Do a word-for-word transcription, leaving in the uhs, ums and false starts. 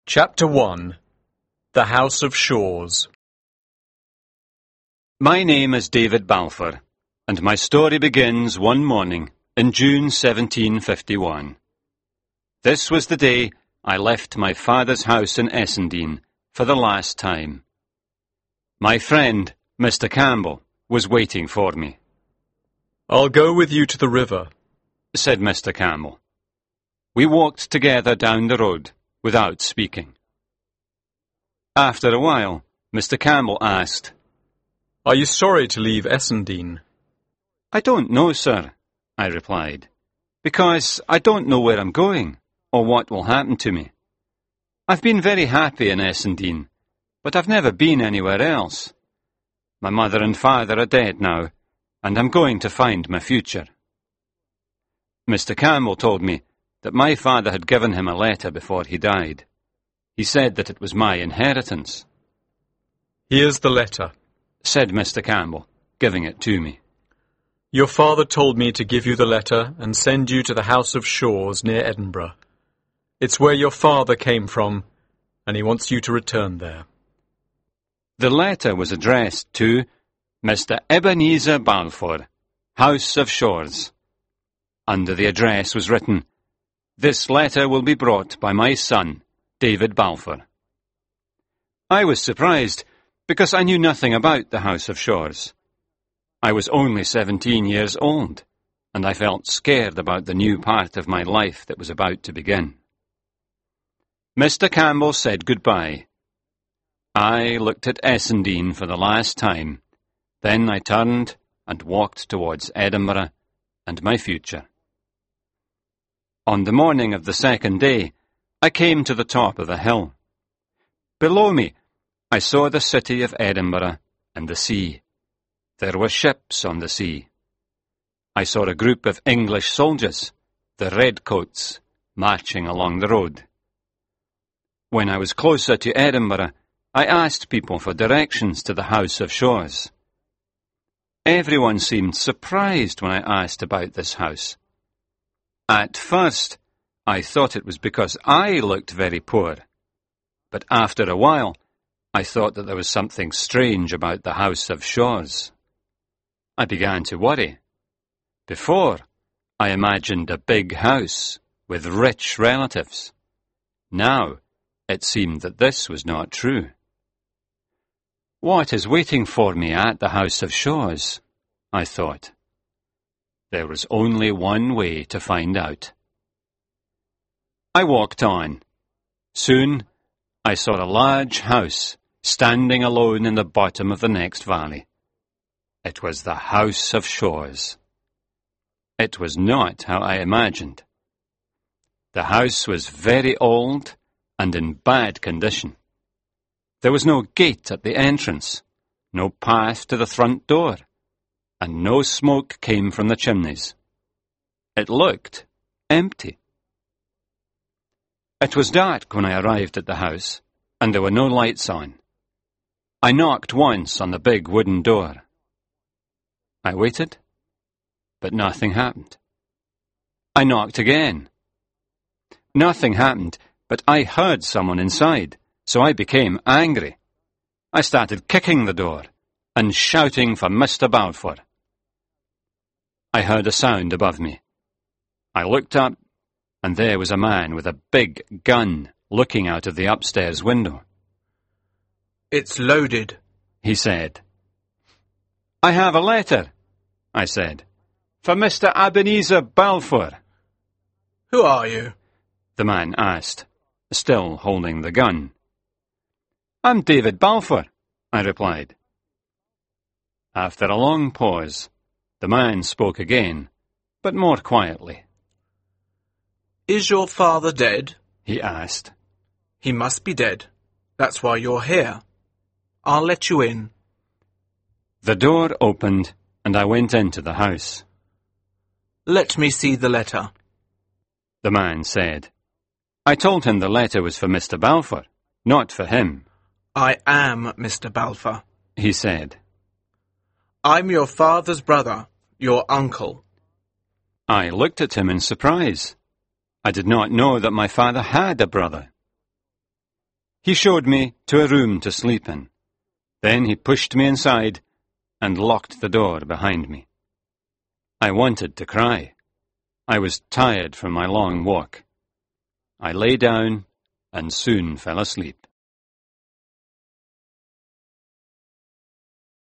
Chapter one. The House of Shaws. My name is David Balfour, and my story begins one morning in June seventeen fifty-one. This was the day I left my father's house in Essendine for the last time. My friend, Mister Campbell, was waiting for me. "I'll go with you to the river," said Mister Campbell. We walked together down the road without speaking. After a while, Mister Campbell asked, "Are you sorry to leave Essendine?" "I don't know, sir," I replied, "because I don't know where I'm going or what will happen to me. I've been very happy in Essendine, but I've never been anywhere else. My mother and father are dead now, and I'm going to find my future." Mister Campbell told me that my father had given him a letter before he died. He said that it was my inheritance. "Here's the letter," said Mister Campbell, giving it to me. "Your father told me to give you the letter and send you to the House of Shaws near Edinburgh. It's where your father came from, and he wants you to return there." The letter was addressed to Mister Ebenezer Balfour, House of Shaws. Under the address was written, "This letter will be brought by my son, David Balfour." I was surprised because I knew nothing about the House of Shaws. I was only seventeen years old, and I felt scared about the new part of my life that was about to begin. Mister Campbell said goodbye. I looked at Essendine for the last time. Then I turned and walked towards Edinburgh and my future. On the morning of the second day, I came to the top of a hill. Below me, I saw the city of Edinburgh and the sea. There were ships on the sea. I saw a group of English soldiers, the redcoats, marching along the road. When I was closer to Edinburgh, I asked people for directions to the House of Shaws. Everyone seemed surprised when I asked about this house. At first, I thought it was because I looked very poor. But after a while, I thought that there was something strange about the House of Shaws. I began to worry. Before, I imagined a big house with rich relatives. Now, it seemed that this was not true. What is waiting for me at the House of Shaws? I thought. There was only one way to find out. I walked on. Soon, I saw a large house standing alone in the bottom of the next valley. It was the House of Shaws. It was not how I imagined. The house was very old and in bad condition. There was no gate at the entrance, no path to the front door, and no smoke came from the chimneys. It looked empty. It was dark when I arrived at the house, and there were no lights on. I knocked once on the big wooden door. I waited, but nothing happened. I knocked again. Nothing happened, but I heard someone inside, so I became angry. I started kicking the door and shouting for Mister Balfour. I heard a sound above me. I looked up, and there was a man with a big gun looking out of the upstairs window. "It's loaded," he said. "I have a letter," I said, "for Mister Ebenezer Balfour." "Who are you?" the man asked, still holding the gun. "I'm David Balfour," I replied. After a long pause, the man spoke again, but more quietly. "Is your father dead?" he asked. "He must be dead. That's why you're here. I'll let you in." The door opened, and I went into the house. "Let me see the letter," the man said. I told him the letter was for Mister Balfour, not for him. "I am Mister Balfour," he said. "I'm your father's brother, your uncle." I looked at him in surprise. I did not know that my father had a brother. He showed me to a room to sleep in. Then he pushed me inside and locked the door behind me. I wanted to cry. I was tired from my long walk. I lay down and soon fell asleep.